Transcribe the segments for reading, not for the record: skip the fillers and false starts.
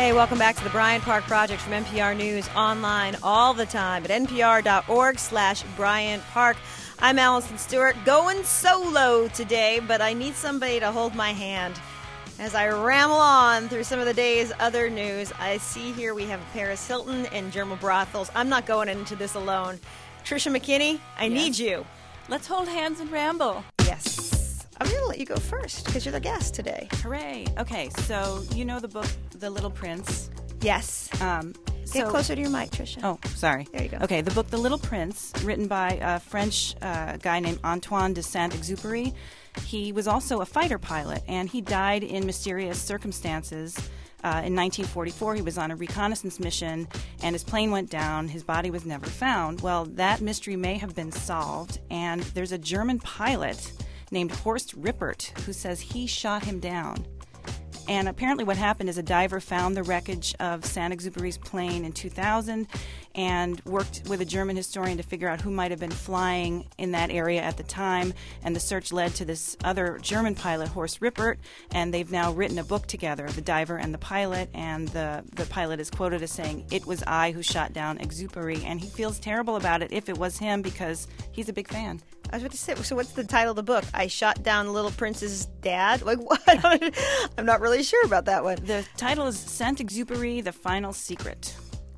Hey, welcome back to the Bryant Park Project from NPR News, online all the time at npr.org/Bryant Park. I'm Allison Stewart, going solo today, but I need somebody to hold my hand as I ramble on through some of the day's other news. I see here we have Paris Hilton and German brothels. I'm not going into this alone. Tricia McKinney, I need you. Let's hold hands and ramble. Yes. I'm going to let you go first because you're the guest today. Hooray. Okay, so you know the book, The Little Prince? Yes. Get closer to your mic, Tricia. Oh, sorry. There you go. Okay, the book, The Little Prince, written by a French guy named Antoine de Saint-Exupéry. He was also a fighter pilot, and he died in mysterious circumstances. In 1944, he was on a reconnaissance mission, and his plane went down. His body was never found. Well, that mystery may have been solved, and there's a German pilot named Horst Rippert who says he shot him down. And apparently what happened is a diver found the wreckage of Saint-Exupéry's plane in 2000 and worked with a German historian to figure out who might have been flying in that area at the time. And the search led to this other German pilot, Horst Rippert, and they've now written a book together, the diver and the pilot. And the pilot is quoted as saying, "It was I who shot down Exupéry," and he feels terrible about it if it was him because he's a big fan. I was about to say, so what's the title of the book? I Shot Down the Little Prince's Dad? Like, what? I'm not really sure about that one. The title is Saint-Exupéry, The Final Secret.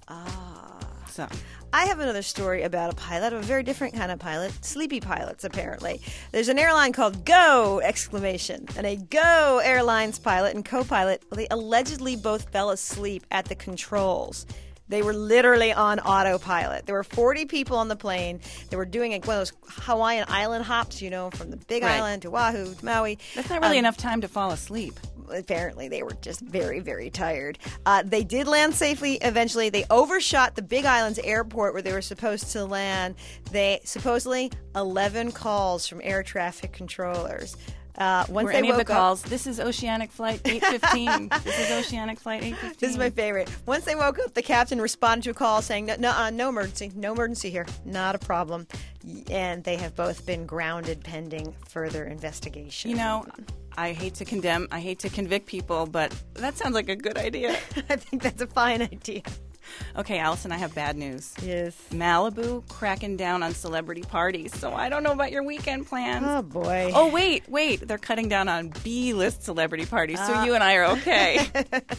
So I have another story about a pilot, a very different kind of pilot, sleepy pilots, apparently. There's an airline called Go! And a Go Airlines pilot and co-pilot, they allegedly both fell asleep at the controls. They were literally on autopilot. There were 40 people on the plane. They were doing one of those Hawaiian island hops, you know, from the Big Island to Oahu to Maui. That's not really enough time to fall asleep. Apparently, they were just very, very tired. They did land safely eventually. They overshot the Big Island's airport where they were supposed to land. They supposedly 11 calls from air traffic controllers. Were any of the calls, "This is Oceanic Flight 815. This is Oceanic Flight 815. This is my favorite. Once they woke up, the captain responded to a call saying, no emergency here. Not a problem. And they have both been grounded pending further investigation. You know, I hate to convict people, but that sounds like a good idea. I think that's a fine idea. Okay, Allison, I have bad news. Yes. Malibu cracking down on celebrity parties, so I don't know about your weekend plans. Oh, boy. Oh, wait. They're cutting down on B-list celebrity parties, so you and I are okay.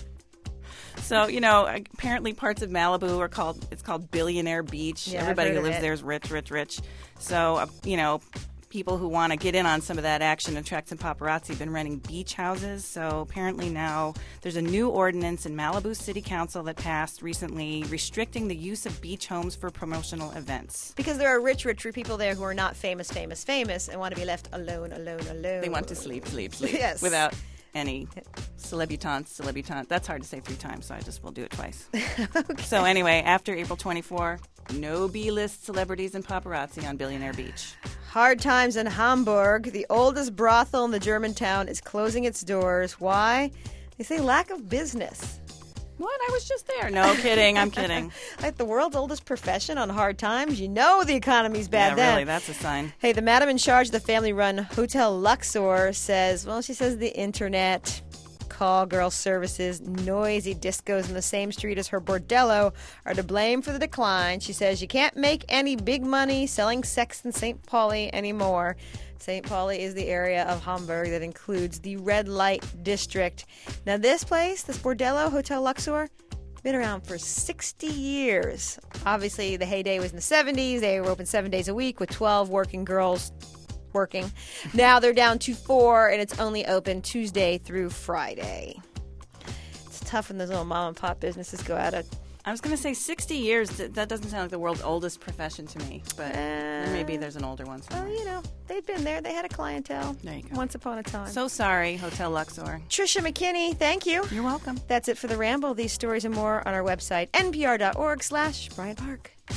So, you know, apparently parts of Malibu are called Billionaire Beach. Yeah, everybody I've who heard of lives it. there is rich. So, you know, people who want to get in on some of that action and attract some paparazzi have been renting beach houses. So apparently now there's a new ordinance in Malibu City Council that passed recently restricting the use of beach homes for promotional events. Because there are rich people there who are not famous, and want to be left alone. They want to sleep. Yes. Without any celebutante. That's hard to say 3 times, so I just will do it twice. Okay. So anyway, after April 24, no B-list celebrities and paparazzi on Billionaire Beach. Hard times in Hamburg. The oldest brothel in the German town is closing its doors. Why? They say lack of business. What? I was just there. No kidding. I'm kidding. Like the world's oldest profession on hard times. You know the economy's bad then. Yeah, really. That's a sign. Hey, the madam in charge of the family-run Hotel Luxor says, the internet, call girl services, noisy discos in the same street as her bordello are to blame for the decline. She says you can't make any big money selling sex in St. Pauli anymore. St. Pauli is the area of Hamburg that includes the red light district. Now this place, this bordello, Hotel Luxor, been around for 60 years. Obviously, the heyday was in the 70s. They were open 7 days a week with 12 working girls working. Now they're down to 4, and it's only open Tuesday through Friday. It's tough when those little mom and pop businesses go out of. I was going to say 60 years. That doesn't sound like the world's oldest profession to me, but maybe there's an older one somewhere. Well, you know, they'd been there. They had a clientele. There you go. Once upon a time. So sorry, Hotel Luxor. Tricia McKinney, thank you. You're welcome. That's it for The Ramble. These stories and more on our website, npr.org/Bryant Park.